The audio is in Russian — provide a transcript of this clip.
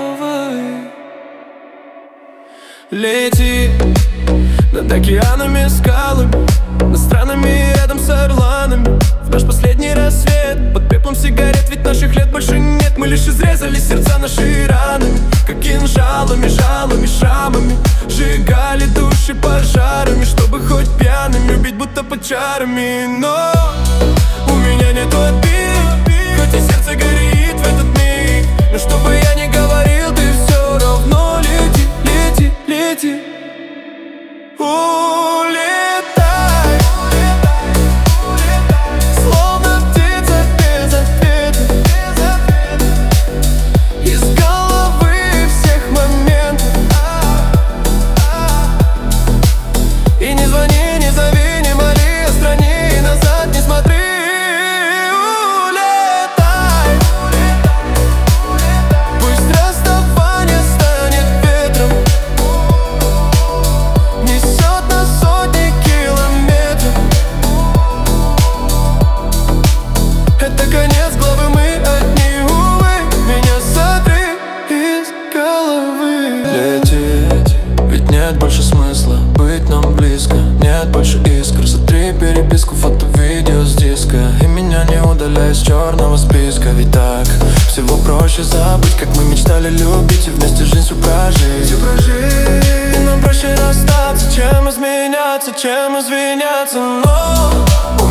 головы. Лети над океанами, скалами, над странами рядом с орланами. В наш последний рассвет под пеплом сигарет, ведь наших лет больше нет. Мы лишь изрезали сердца наши ранами, как кинжалами, жалами, шрамами. Сжигали души пожарами, чтобы хоть пьяными убить, будто под чарами. Но у меня нету обид, хоть и сердце горит в этот миг. Но что бы я ни говорил, ты все равно лети, лети, лети. Улетай, словно птица без ответа, из головы всех моментов. И не звони, не зови, не моли, отстрани и назад не смотри. Улетай, пусть расставание станет ветром, несет на сотни километров. Это конец главы, мы одни, увы. Меня сотри из головы. Лететь, ведь нет больше смысла быть нам близко. Нет больше искр, сотри переписку, фото, видео с диска. И меня не удаляй из черного списка. Ведь так всего проще забыть, как мы мечтали любить и вместе жизнь всю прожить. И нам проще расстаться, чем изменяться, чем извиняться. Но